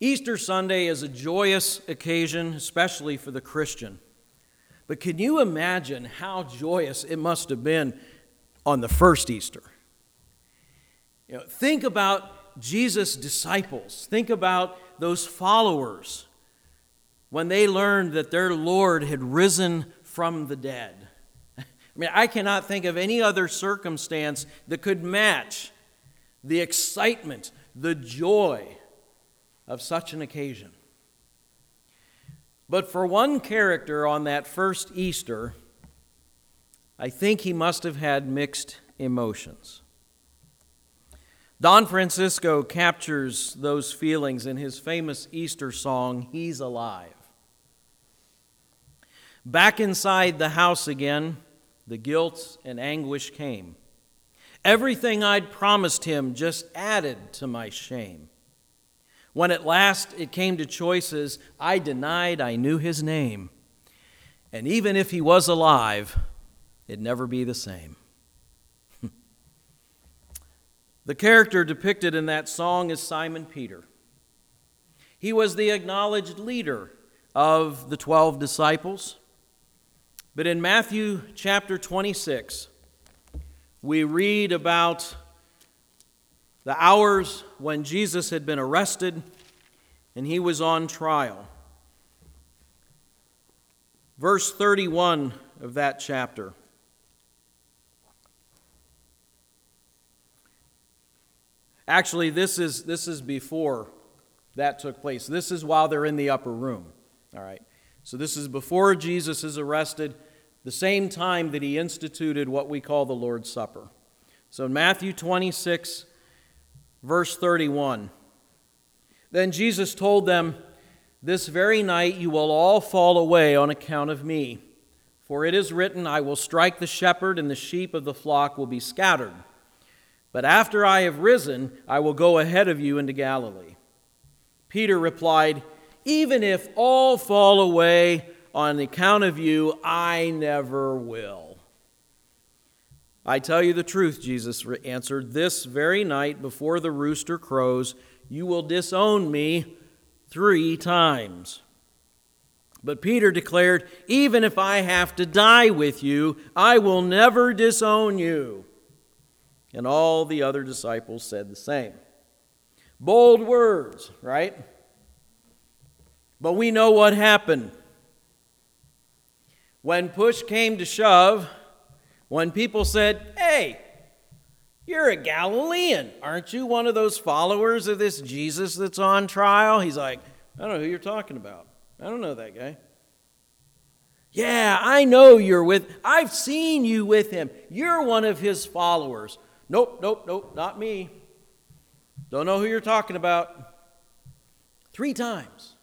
Easter Sunday is a joyous occasion, especially for the Christian. But can you imagine how joyous it must have been on the first Easter? Think about Jesus' disciples. Think about those followers when they learned that their Lord had risen from the dead. I cannot think of any other circumstance that could match the excitement, the joy of such an occasion. But for one character on that first Easter, I think he must have had mixed emotions. Don Francisco captures those feelings in his famous Easter song, "He's Alive." Back inside the house again, the guilt and anguish came. Everything I'd promised him just added to my shame. When at last it came to choices, I denied I knew his name. And even if he was alive, it'd never be the same. The character depicted in that song is Simon Peter. He was the acknowledged leader of the 12 disciples. But in Matthew chapter 26, we read about the hours when Jesus had been arrested and he was on trial. Verse 31 of that chapter. Actually, this is before that took place. This is while they're in the upper room. All right. So this is before Jesus is arrested, the same time that he instituted what we call the Lord's Supper. So in Matthew 26, verse 31, then Jesus told them, "This very night you will all fall away on account of me. For it is written, I will strike the shepherd, and the sheep of the flock will be scattered. But after I have risen, I will go ahead of you into Galilee." Peter replied, "Even if all fall away on account of you, I never will." "I tell you the truth," Jesus answered, "this very night before the rooster crows, you will disown me 3 times. But Peter declared, "Even if I have to die with you, I will never disown you." And all the other disciples said the same. Bold words, right? But we know what happened. When push came to shove, when people said, "Hey, you're a Galilean. Aren't you one of those followers of this Jesus that's on trial?" He's like, "I don't know who you're talking about. I don't know that guy." "Yeah, I know I've seen you with him. You're one of his followers." Nope, not me. Don't know who you're talking about. 3 times.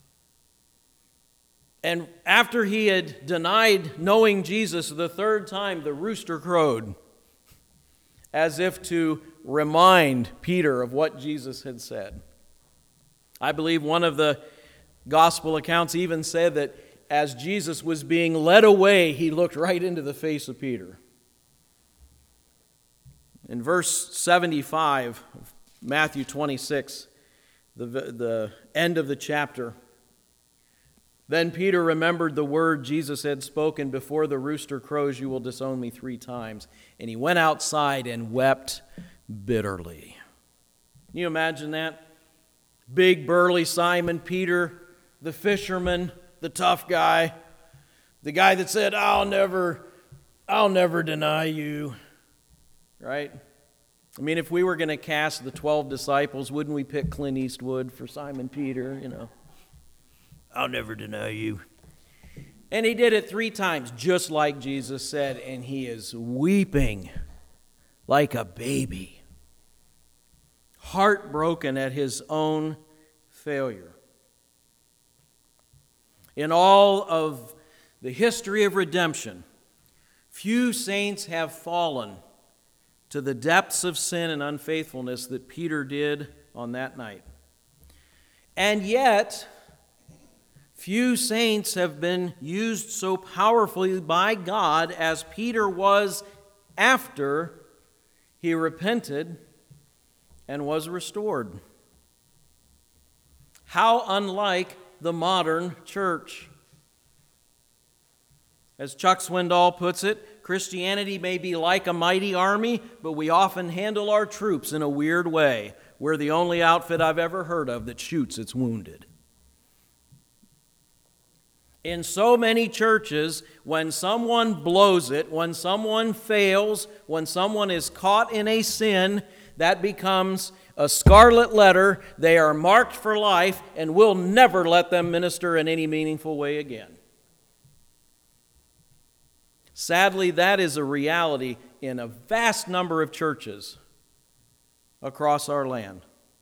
And after he had denied knowing Jesus the 3rd time, the rooster crowed, as if to remind Peter of what Jesus had said. I believe one of the gospel accounts even said that as Jesus was being led away, he looked right into the face of Peter. In verse 75 of Matthew 26, the end of the chapter, then Peter remembered the word Jesus had spoken, "Before the rooster crows, you will disown me 3 times. And he went outside and wept bitterly. Can you imagine that? Big, burly Simon Peter, the fisherman, the tough guy, the guy that said, I'll never deny you. Right? I mean, if we were going to cast the 12 disciples, wouldn't we pick Clint Eastwood for Simon Peter? I'll never deny you. And he did it 3 times, just like Jesus said, and he is weeping like a baby, heartbroken at his own failure. In all of the history of redemption, few saints have fallen to the depths of sin and unfaithfulness that Peter did on that night. And yet, few saints have been used so powerfully by God as Peter was after he repented and was restored. How unlike the modern church. As Chuck Swindoll puts it, Christianity may be like a mighty army, but we often handle our troops in a weird way. We're the only outfit I've ever heard of that shoots its wounded. In so many churches, when someone blows it, when someone fails, when someone is caught in a sin, that becomes a scarlet letter. They are marked for life, and we'll never let them minister in any meaningful way again. Sadly, that is a reality in a vast number of churches across our land.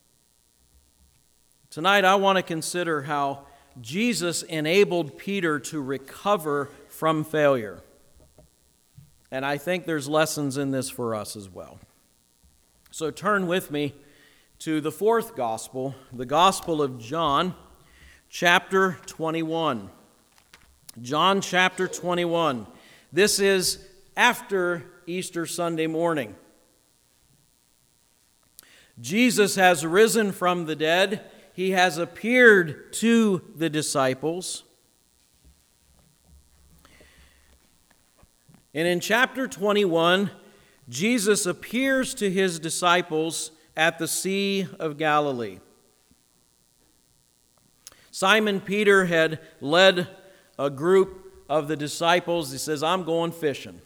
Tonight, I want to consider how Jesus enabled Peter to recover from failure. And I think there's lessons in this for us as well. So turn with me to the fourth gospel, the Gospel of John, chapter 21. John chapter 21. This is after Easter Sunday morning. Jesus has risen from the dead. He has appeared to the disciples. And in chapter 21, Jesus appears to his disciples at the Sea of Galilee. Simon Peter had led a group of the disciples. He says, I'm going fishing.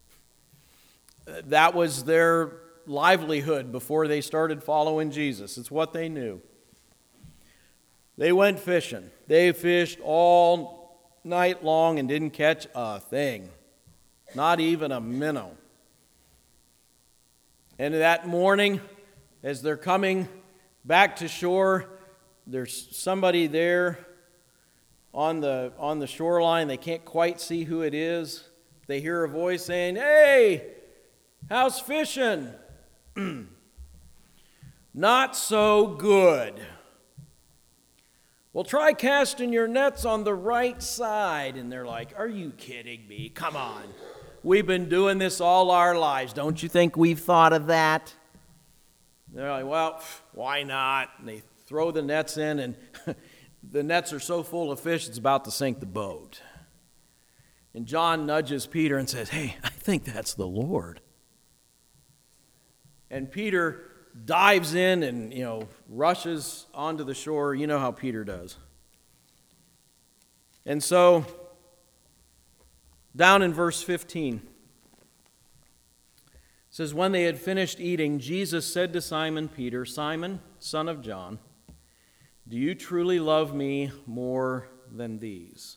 That was their livelihood before they started following Jesus. It's what they knew. They went fishing. They fished all night long and didn't catch a thing. Not even a minnow. And that morning, as they're coming back to shore, there's somebody there on the shoreline. They can't quite see who it is. They hear a voice saying, "Hey, how's fishing?" "Not so good." "Well, try casting your nets on the right side." And they're like, "Are you kidding me? Come on. We've been doing this all our lives. Don't you think we've thought of that?" They're like, "Well, why not?" And they throw the nets in, and the nets are so full of fish, it's about to sink the boat. And John nudges Peter and says, "Hey, I think that's the Lord." And Peter dives in and, rushes onto the shore. You know how Peter does. And so, down in verse 15, it says, "When they had finished eating, Jesus said to Simon Peter, 'Simon, son of John, do you truly love me more than these?'"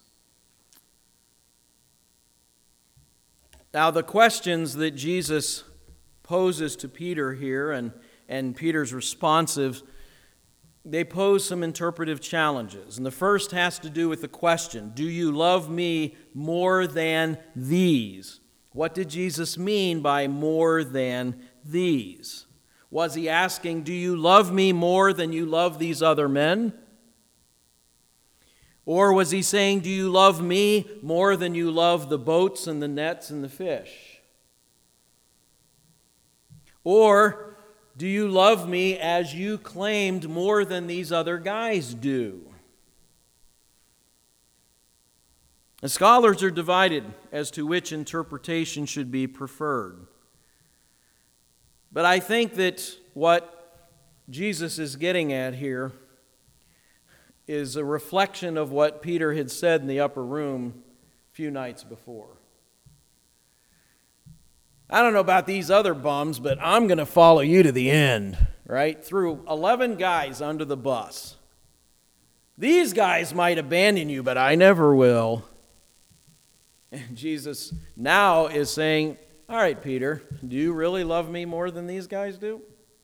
Now, the questions that Jesus poses to Peter here and Peter's responsive, they pose some interpretive challenges. And the first has to do with the question, do you love me more than these? What did Jesus mean by more than these? Was he asking, do you love me more than you love these other men? Or was he saying, do you love me more than you love the boats and the nets and the fish? Or do you love me as you claimed more than these other guys do? The scholars are divided as to which interpretation should be preferred. But I think that what Jesus is getting at here is a reflection of what Peter had said in the upper room a few nights before. I don't know about these other bums, but I'm going to follow you to the end, right? Threw 11 guys under the bus. These guys might abandon you, but I never will. And Jesus now is saying, all right, Peter, do you really love me more than these guys do?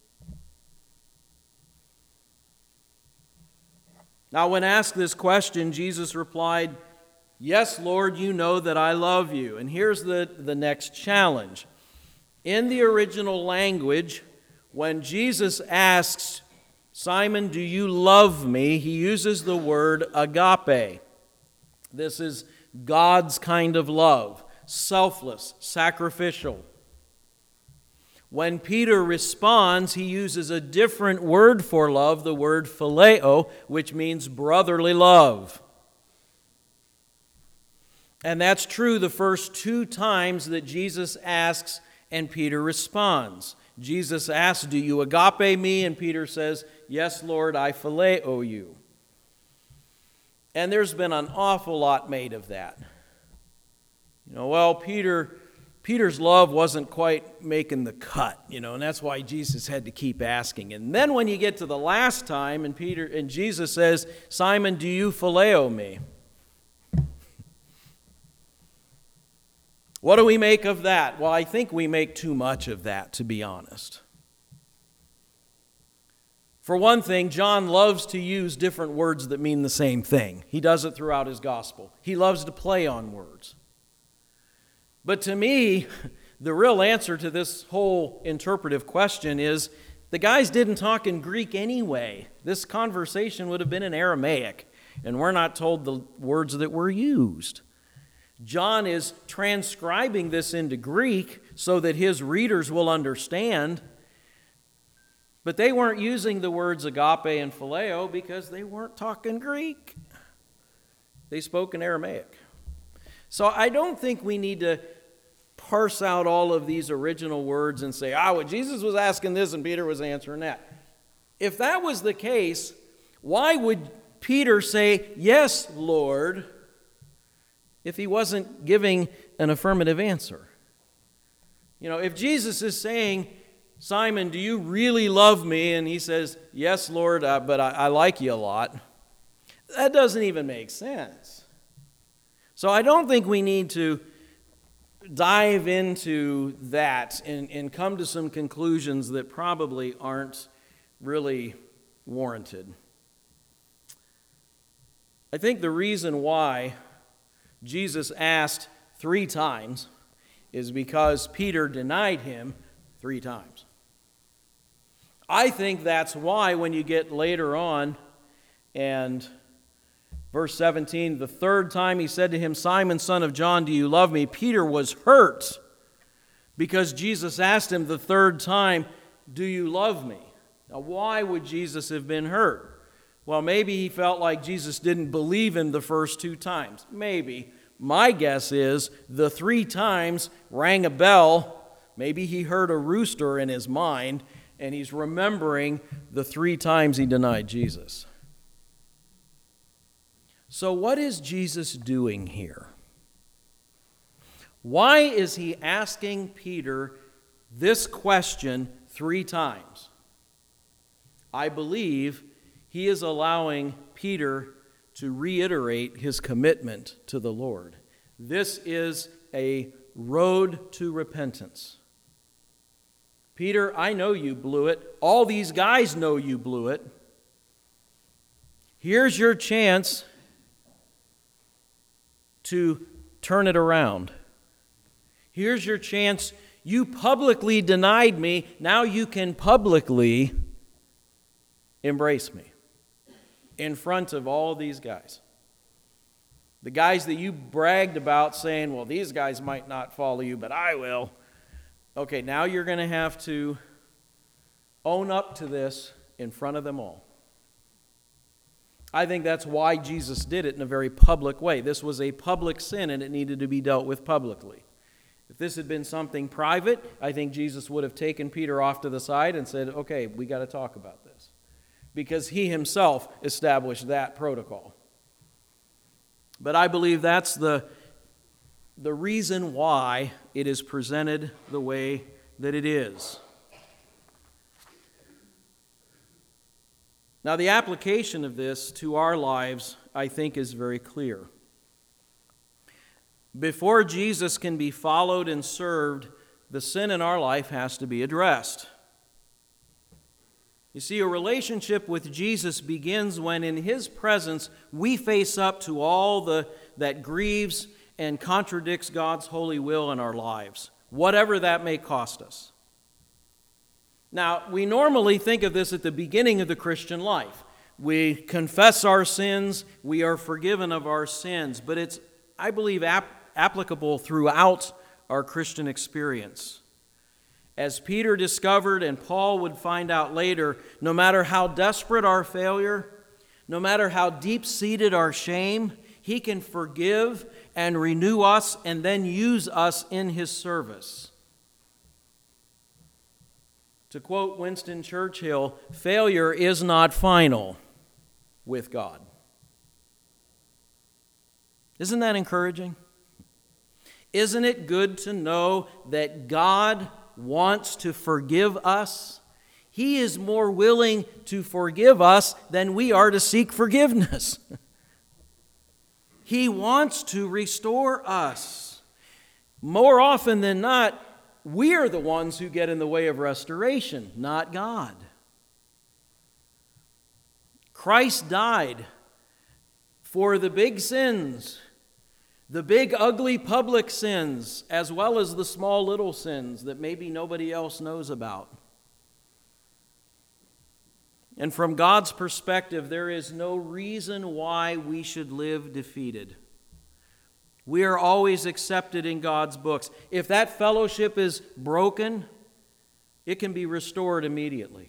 Now, when asked this question, Jesus replied, "Yes, Lord, you know that I love you." And here's the next challenge. In the original language, when Jesus asks, "Simon, do you love me?" he uses the word agape. This is God's kind of love, selfless, sacrificial. When Peter responds, he uses a different word for love, the word phileo, which means brotherly love. And that's true the first 2 times that Jesus asks and Peter responds. Jesus asks, "Do you agape me?" And Peter says, "Yes, Lord, I phileo you." And there's been an awful lot made of that. Peter's love wasn't quite making the cut, and that's why Jesus had to keep asking. And then when you get to the last time, and Jesus says, "Simon, do you phileo me?" What do we make of that? Well, I think we make too much of that, to be honest. For one thing, John loves to use different words that mean the same thing. He does it throughout his gospel. He loves to play on words. But to me, the real answer to this whole interpretive question is the guys didn't talk in Greek anyway. This conversation would have been in Aramaic, and we're not told the words that were used. John is transcribing this into Greek so that his readers will understand. But they weren't using the words agape and phileo because they weren't talking Greek. They spoke in Aramaic. So I don't think we need to parse out all of these original words and say, well, Jesus was asking this and Peter was answering that. If that was the case, why would Peter say, "Yes, Lord," if he wasn't giving an affirmative answer? If Jesus is saying, "Simon, do you really love me?" and he says, "Yes, Lord, but I like you a lot," that doesn't even make sense. So I don't think we need to dive into that and come to some conclusions that probably aren't really warranted. I think the reason why Jesus asked 3 times is because Peter denied him 3 times. I think that's why when you get later on and verse 17, the 3rd time he said to him, "Simon, son of John, do you love me?" Peter was hurt because Jesus asked him the 3rd time, "Do you love me?" Now, why would Jesus have been hurt? Well, maybe he felt like Jesus didn't believe him the first 2 times. Maybe. My guess is the 3 times rang a bell. Maybe he heard a rooster in his mind, and he's remembering the 3 times he denied Jesus. So what is Jesus doing here? Why is he asking Peter this question 3 times? I believe he is allowing Peter to reiterate his commitment to the Lord. This is a road to repentance. Peter, I know you blew it. All these guys know you blew it. Here's your chance to turn it around. Here's your chance. You publicly denied me. Now you can publicly embrace me in front of all these guys. The guys that you bragged about saying, "Well, these guys might not follow you, but I will." Okay, now you're going to have to own up to this in front of them all. I think that's why Jesus did it in a very public way. This was a public sin and it needed to be dealt with publicly. If this had been something private, I think Jesus would have taken Peter off to the side and said, "Okay, we got to talk about this." Because he himself established that protocol. But I believe that's the reason why it is presented the way that it is. Now, the application of this to our lives, I think, is very clear. Before Jesus can be followed and served, the sin in our life has to be addressed. You see, a relationship with Jesus begins when in His presence we face up to all that grieves and contradicts God's holy will in our lives, whatever that may cost us. Now, we normally think of this at the beginning of the Christian life. We confess our sins, we are forgiven of our sins, but it's, I believe, applicable throughout our Christian experience. As Peter discovered, and Paul would find out later, no matter how desperate our failure, no matter how deep-seated our shame, He can forgive and renew us and then use us in His service. To quote Winston Churchill, failure is not final with God. Isn't that encouraging? Isn't it good to know that God wants to forgive us? He is more willing to forgive us than we are to seek forgiveness. He wants to restore us. More often than not, we are the ones who get in the way of restoration, not God. Christ died for the big sins, the big, ugly public sins, as well as the small, little sins that maybe nobody else knows about. And from God's perspective, there is no reason why we should live defeated. We are always accepted in God's books. If that fellowship is broken, it can be restored immediately.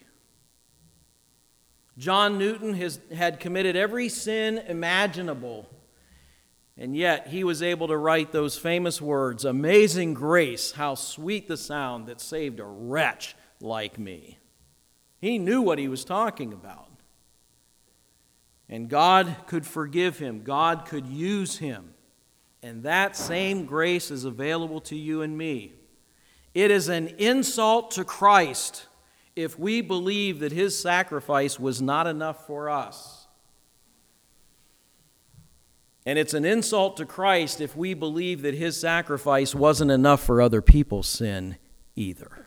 John Newton had committed every sin imaginable, and yet he was able to write those famous words, "Amazing grace, how sweet the sound that saved a wretch like me." He knew what he was talking about. And God could forgive him. God could use him. And that same grace is available to you and me. It is an insult to Christ if we believe that His sacrifice was not enough for us. And it's an insult to Christ if we believe that His sacrifice wasn't enough for other people's sin either.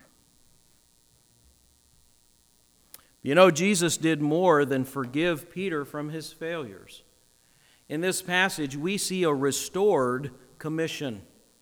You know, Jesus did more than forgive Peter from his failures. In this passage, we see a restored commission.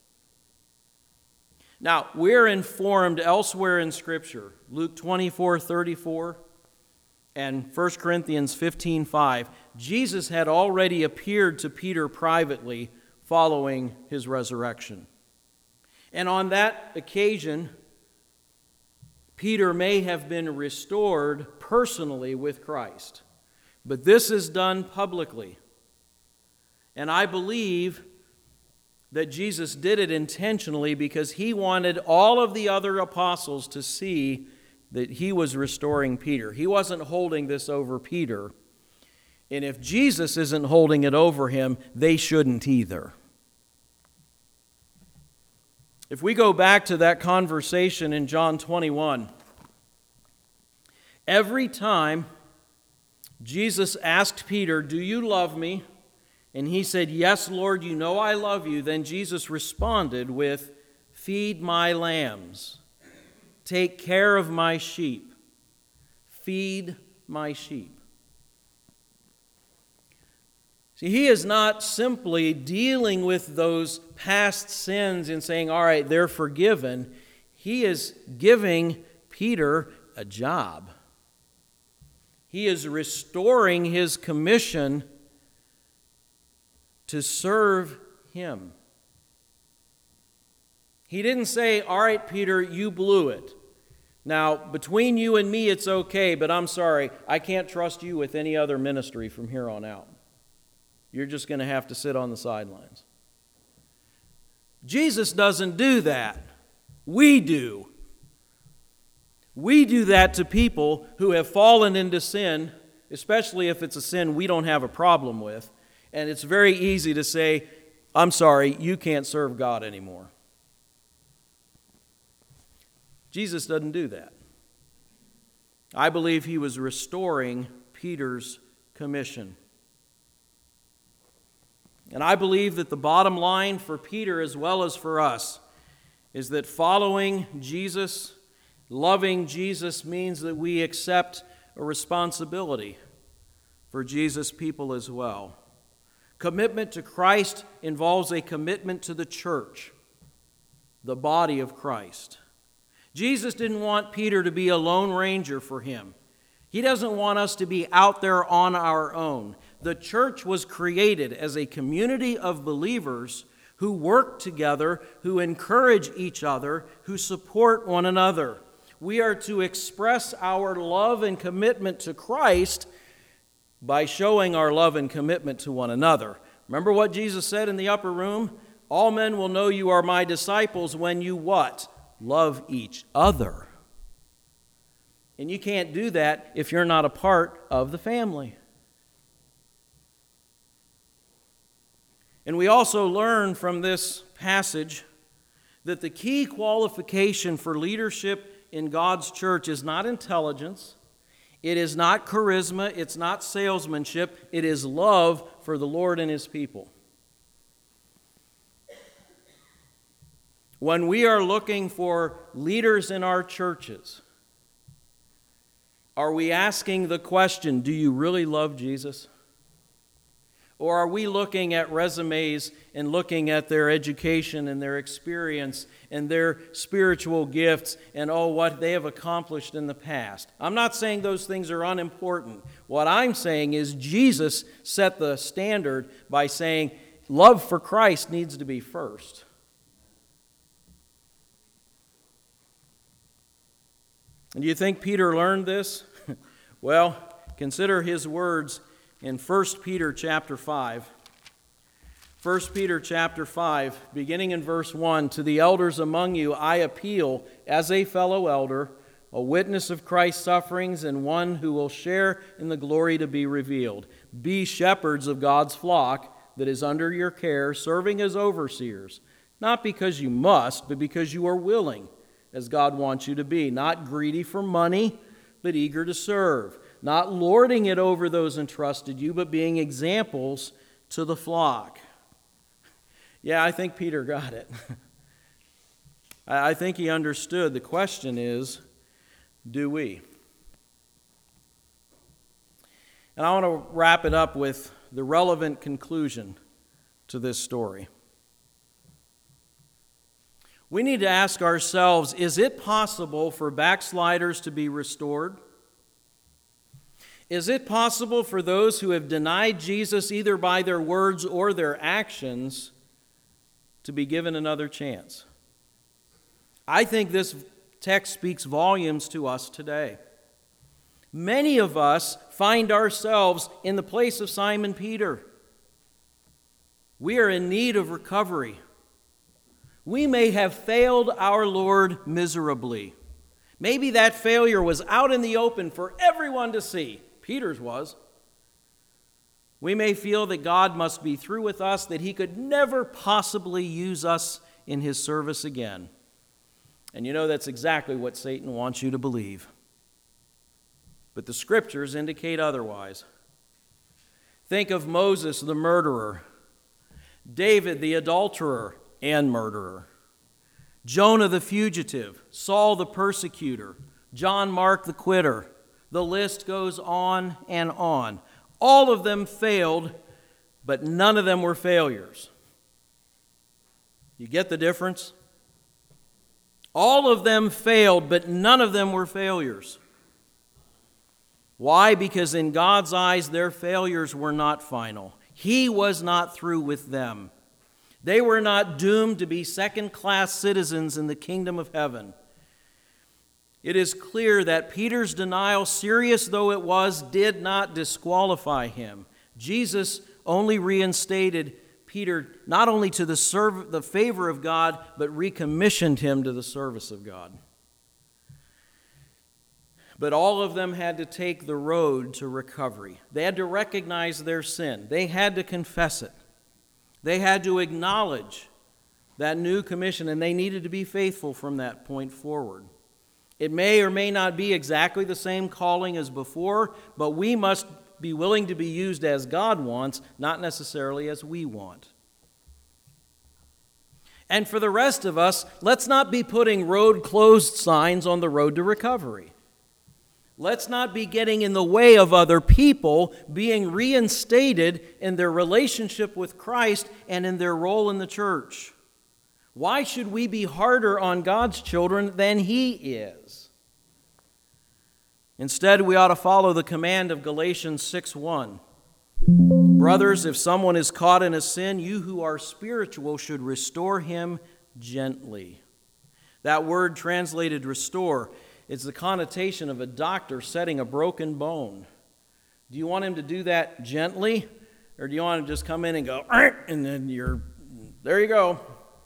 Now, we're informed elsewhere in Scripture, Luke 24:34 and 1 Corinthians 15:5. Jesus had already appeared to Peter privately following his resurrection. And on that occasion, Peter may have been restored personally with Christ. But this is done publicly. And I believe that Jesus did it intentionally because He wanted all of the other apostles to see that He was restoring Peter. He wasn't holding this over Peter. And if Jesus isn't holding it over him, they shouldn't either. If we go back to that conversation in John 21, every time Jesus asked Peter, "Do you love me?" and he said, "Yes, Lord, you know I love you," then Jesus responded with, "Feed my lambs. Take care of my sheep. Feed my sheep." See, He is not simply dealing with those past sins and saying, all right, they're forgiven. He is giving Peter a job. He is restoring his commission to serve Him. He didn't say, all right, Peter, you blew it. Now, between you and me, it's okay, but I'm sorry, I can't trust you with any other ministry from here on out. You're just going to have to sit on the sidelines. Jesus doesn't do that. We do. We do that to people who have fallen into sin, especially if it's a sin we don't have a problem with. And it's very easy to say, I'm sorry, you can't serve God anymore. Jesus doesn't do that. I believe He was restoring Peter's commission. And I believe that the bottom line for Peter as well as for us is that following Jesus, loving Jesus, means that we accept a responsibility for Jesus' people as well. Commitment to Christ involves a commitment to the church, the body of Christ. Jesus didn't want Peter to be a lone ranger for Him. He doesn't want us to be out there on our own. The church was created as a community of believers who work together, who encourage each other, who support one another. We are to express our love and commitment to Christ by showing our love and commitment to one another. Remember what Jesus said in the upper room? All men will know you are my disciples when you what? Love each other. And you can't do that if you're not a part of the family. And we also learn from this passage that the key qualification for leadership in God's church is not intelligence, it is not charisma, it's not salesmanship, it is love for the Lord and His people. When we are looking for leaders in our churches, are we asking the question, do you really love Jesus? Or are we looking at resumes and looking at their education and their experience and their spiritual gifts and what they have accomplished in the past? I'm not saying those things are unimportant. What I'm saying is Jesus set the standard by saying love for Christ needs to be first. And do you think Peter learned this? Well, consider his words in 1 Peter chapter 5. 1 Peter chapter 5, beginning in verse 1, to the elders among you I appeal as a fellow elder, a witness of Christ's sufferings, and one who will share in the glory to be revealed. Be shepherds of God's flock that is under your care, serving as overseers, not because you must, but because you are willing, as God wants you to be, not greedy for money, but eager to serve, not lording it over those entrusted you, but being examples to the flock. Yeah, I think Peter got it. I think he understood. The question is, do we? And I want to wrap it up with the relevant conclusion to this story. We need to ask ourselves, is it possible for backsliders to be restored? Is it possible for those who have denied Jesus either by their words or their actions to be given another chance? I think this text speaks volumes to us today. Many of us find ourselves in the place of Simon Peter. We are in need of recovery. We may have failed our Lord miserably. Maybe that failure was out in the open for everyone to see. Peter's was. We may feel that God must be through with us, that He could never possibly use us in His service again. And you know that's exactly what Satan wants you to believe. But the Scriptures indicate otherwise. Think of Moses, the murderer, David, the adulterer and murderer, Jonah the fugitive, Saul the persecutor, John Mark the quitter. The list goes on and on. All of them failed, but none of them were failures. You get the difference? All of them failed, but none of them were failures. Why? Because in God's eyes, their failures were not final. He was not through with them. They were not doomed to be second-class citizens in the kingdom of heaven. It is clear that Peter's denial, serious though it was, did not disqualify him. Jesus only reinstated Peter not only to the favor of God, but recommissioned him to the service of God. But all of them had to take the road to recovery. They had to recognize their sin. They had to confess it. They had to acknowledge that new commission, and they needed to be faithful from that point forward. It may or may not be exactly the same calling as before, but we must be willing to be used as God wants, not necessarily as we want. And for the rest of us, let's not be putting road closed signs on the road to recovery. Let's not be getting in the way of other people being reinstated in their relationship with Christ and in their role in the church. Why should we be harder on God's children than He is? Instead, we ought to follow the command of Galatians 6:1. Brothers, if someone is caught in a sin, you who are spiritual should restore him gently. That word translated restore is the connotation of a doctor setting a broken bone. Do you want him to do that gently? Or do you want him to just come in and go, and then there you go?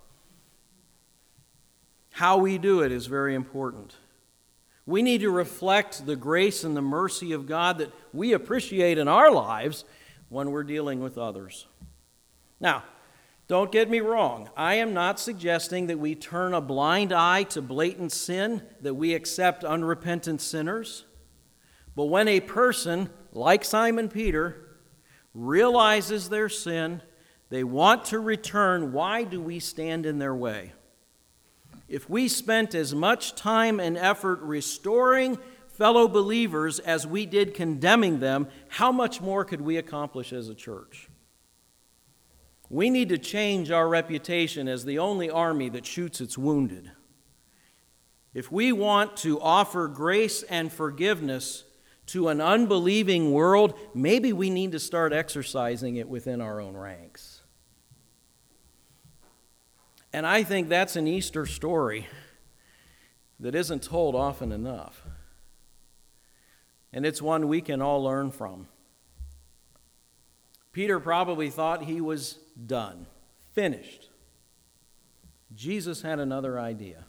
How we do it is very important. We need to reflect the grace and the mercy of God that we appreciate in our lives when we're dealing with others. Now, don't get me wrong. I am not suggesting that we turn a blind eye to blatant sin, that we accept unrepentant sinners. But when a person, like Simon Peter, realizes their sin, they want to return, why do we stand in their way? If we spent as much time and effort restoring fellow believers as we did condemning them, how much more could we accomplish as a church? We need to change our reputation as the only army that shoots its wounded. If we want to offer grace and forgiveness to an unbelieving world, maybe we need to start exercising it within our own ranks. And I think that's an Easter story that isn't told often enough. And it's one we can all learn from. Peter probably thought he was done, finished. Jesus had another idea.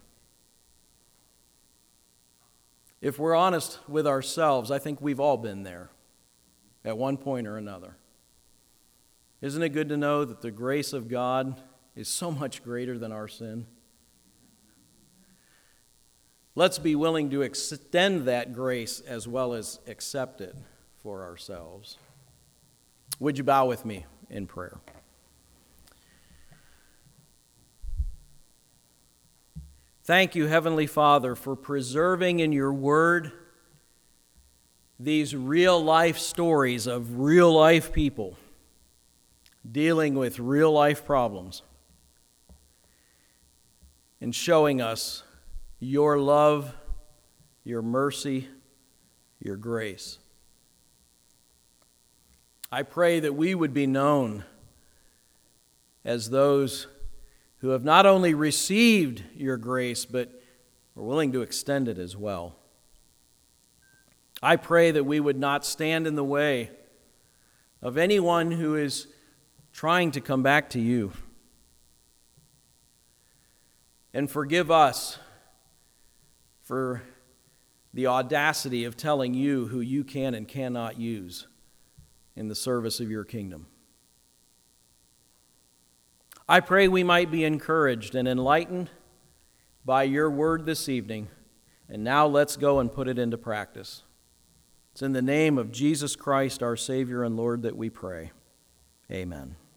If we're honest with ourselves, I think we've all been there at one point or another. Isn't it good to know that the grace of God is so much greater than our sin? Let's be willing to extend that grace as well as accept it for ourselves. Would you bow with me in prayer? Thank you, Heavenly Father, for preserving in your word these real-life stories of real-life people dealing with real-life problems and showing us your love, your mercy, your grace. I pray that we would be known as those who have not only received your grace, but are willing to extend it as well. I pray that we would not stand in the way of anyone who is trying to come back to you. And forgive us for the audacity of telling you who you can and cannot use in the service of your kingdom. I pray we might be encouraged and enlightened by your word this evening. And now let's go and put it into practice. It's in the name of Jesus Christ, our Savior and Lord, that we pray. Amen.